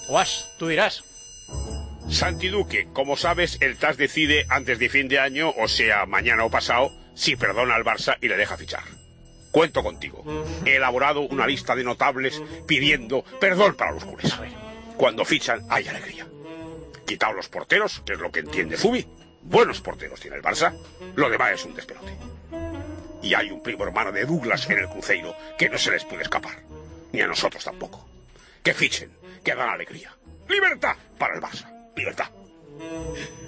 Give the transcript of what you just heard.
Guas, tú dirás. Santi Duque, como sabes, el TAS decide antes de fin de año, o sea, mañana o pasado, si perdona al Barça y le deja fichar. Cuento contigo. He elaborado una lista de notables pidiendo perdón para los culés. Cuando fichan, hay alegría. Quitado los porteros, que es lo que entiende Zubi. Buenos porteros tiene el Barça. Lo demás es un despelote. Y hay un primo hermano de Douglas en el Cruzeiro que no se les puede escapar. Ni a nosotros tampoco. Que fichen, que dan alegría. ¡Libertad para el Barça! ¡Libertad!